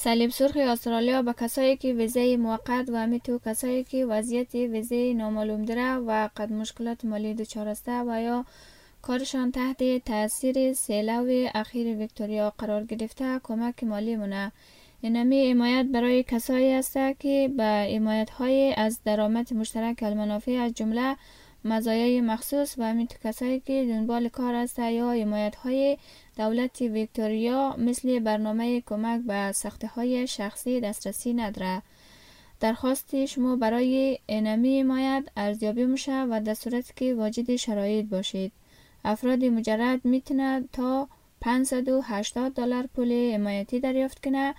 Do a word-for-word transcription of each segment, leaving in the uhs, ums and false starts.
صلیب سرخ استرالیا به کسایی که ویزای موقت و همیتو کسایی که وضعیت ویزای نامعلوم داره و قد مشکلات مالی دچار است و یا کارشان تحت تاثیر سیلاب اخیر ویکتوریا قرار گرفته کمک مالی مونه. اینمی حمایت برای کسایی است که به حمایت های از درآمد مشترک المنافع از جمله مزایای مخصوص و همین کسایی که دنبال کار است یا حمایت های دولت ویکتوریا مثل برنامه کمک به سختی های شخصی دسترسی نداره. درخواست شما برای اینمی حمایت ارزیابی میشه و در صورت که واجد شرایط باشید افراد مجرد میتونه تا پانصد و هشتاد دلار پول حمایتی دریافت کنه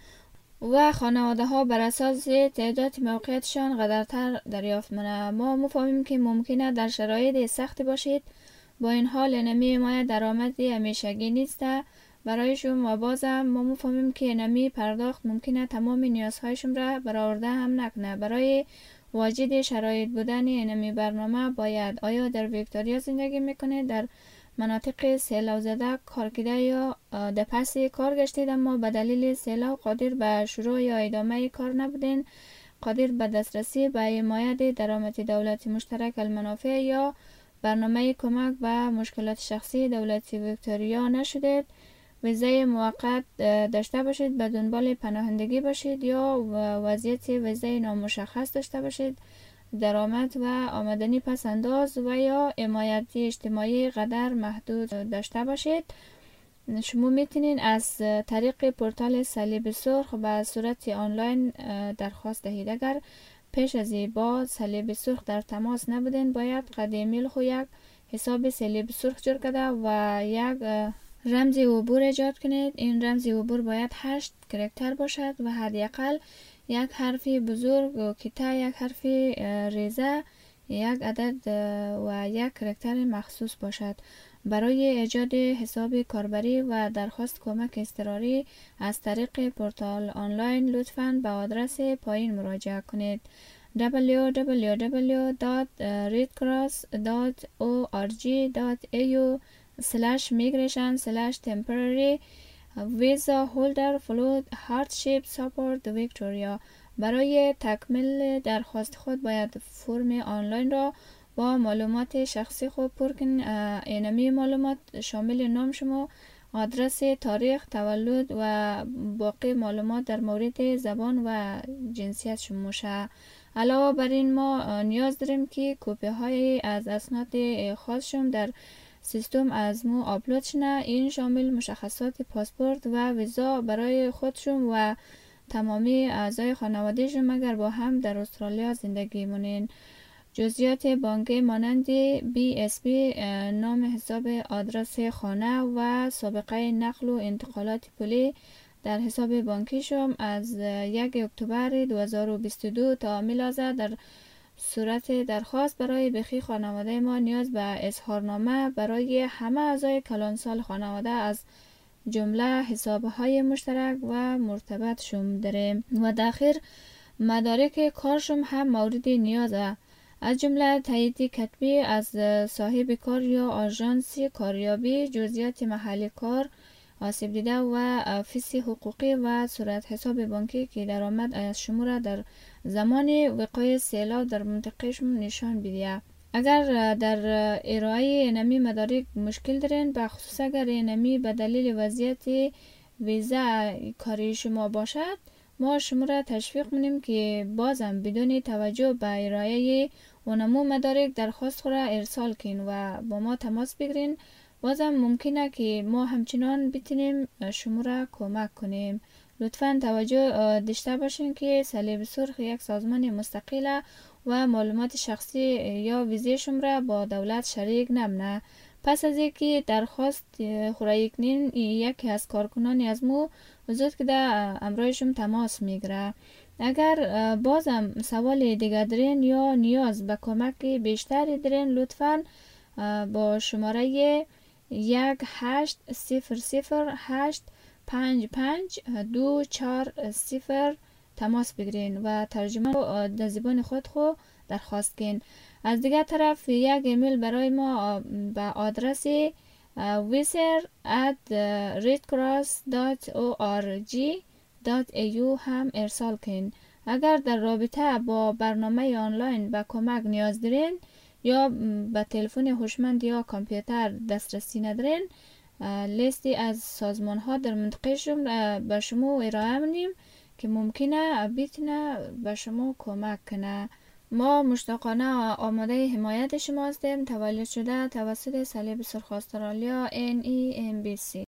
و خانواده ها بر اساس تعداد موقعیتشان قدرتر دریافت منه. ما مفهمیم که ممکنه در شرایط سخت باشید، با این حال اینمی حمایت درآمدی همیشگی نیست برای شما و بازم ما مفهمیم که اینمی پرداخت ممکنه تمام نیازهایشون را برآورده هم نکنه. برای واجد شرایط بودن اینمی برنامه باید آیا در ویکتوریا زندگی میکنه، در مناطق سیلاب زده کار کرده یا در پس کار گشتید اما به دلیل سیلاب قادر به شروع یا ادامه کار نبودین، قادر به دسترسی به حمایت درآمد دولت مشترک المنافع یا برنامه کمک به مشکلات شخصی دولت ویکتوریا نشدید، ویزای موقت داشته باشید، به دنبال پناهندگی باشید یا وضعیت ویزای نامشخص داشته باشید، درآمد و آمدنی پس انداز و یا حمایتی اجتماعی قدر محدود داشته باشید، شما میتونین از طریق پورتال صلیب سرخ به صورت آنلاین درخواست دهید. اگر پیش از با صلیب سرخ در تماس نبودین باید قد ایمیل خو یک حساب صلیب سرخ جور کرده و یک رمز عبور ایجاد کنید. این رمز عبور باید هشت کرکتر باشد و حداقل یک حرف بزرگ و کتا یک حرف ریزه یک عدد و یک کرکتر مخصوص باشد. برای ایجاد حساب کاربری و درخواست کمک اضطراری از طریق پورتال آنلاین لطفاً به آدرس پایین مراجعه کنید: دبلیو دبلیو دبلیو دات رید کراس دات او آر جی دات ای یو سلش میگریشن سلش تمپرری ویزا هولدر فلود هاردشیپ ساپورت ویکتوریا. برای تکمیل درخواست خود باید فرم آنلاین را با معلومات شخصی خود پر کنید. اینمی معلومات شامل نام شما، آدرس، تاریخ تولد و باقی معلومات در مورد زبان و جنسیت شما میشه. علاوه بر این ما نیاز داریم که کپی های از اسناد خاص شما در سیستم از مو آپلود شنه. این شامل مشخصات پاسپورت و ویزا برای خودشون و تمامی اعضای خانوادهشون اگر با هم در استرالیا زندگی مونین. جزئیات بانکی مانند بی اس بی، نام حساب، آدرس خانه و سابقه نقل و انتقالات پولی در حساب بانکی شما از یک اکتبر دو هزار و بیست و دو تا میلازه. در صورت درخواست برای بخی خانواده ما نیاز به اظهارنامه برای همه اعضای کلانسال خانواده از جمله حسابهای مشترک و مرتبط شما داریم و داخل مدارک کارشم هم مورد نیازه، از جمله تایید کتبی از صاحب کار یا آژانس کاریابی، جزئیات محل کار، آسیب دیده و فیس حقوقی و صورت حساب بانکی که درآمد از شما را در زمان وقوع سیلاب در منطقه شما نشان بده. اگر در ارائه اینمی مدارک مشکل دارین، به خصوص اگر اینمی به دلیل وضعیت ویزا کاری شما باشد، ما شما را تشویق می‌کنیم که بازم بدون توجه به ارائه اونمو مدارک درخواست خود را ارسال کن و با ما تماس بگیرین. بازم ممکنه که ما همچنان بتونیم شما را کمک کنیم. لطفاً توجه داشته باشین که صلیب سرخ یک سازمان مستقل و معلومات شخصی یا ویزه شما را با دولت شریک نمونه. پس از اینکه درخواست خورایی کنین، یکی از کارکنانی از مو وجود که در امرایشم تماس میگیره. اگر بازم سوال دیگه دارین یا نیاز به کمک بیشتری دارین، لطفاً با شماره یک هشت صفر صفر هشت پنج پنج دو چهار صفر تماس بگیرین و ترجمه در زبان خود خو درخواست کن. از دیگه طرف یک ایمیل برای ما به آدرس ویسر ات ریدکراس دات او آر جی دات ای یو هم ارسال کن. اگر در رابطه با برنامه آنلاین به کمک نیاز دارین یا به تلفن هوشمند یا کامپیوتر دسترسی ندارین، لیستی از سازمان ها در منطقه شما به شما ارائه می‌دیم که ممکنه بتونه به شما کمک کنه. ما مشتاقانه آماده حمایت شما هستیم. تولید شده توسط صلیب سرخ استرالیا ان ای ام بی سی.